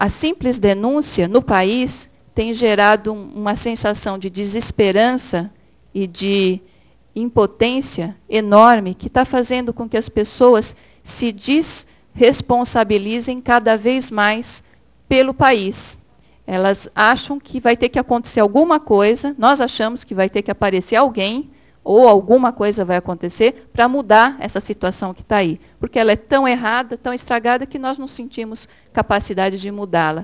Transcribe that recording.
a simples denúncia no país tem gerado uma sensação de desesperança e de impotência enorme que está fazendo com que as pessoas se desresponsabilizem cada vez mais pelo país. Elas acham que vai ter que acontecer alguma coisa, nós achamos que vai ter que aparecer alguém, ou alguma coisa vai acontecer, para mudar essa situação que está aí. Porque ela é tão errada, tão estragada, que nós não sentimos capacidade de mudá-la.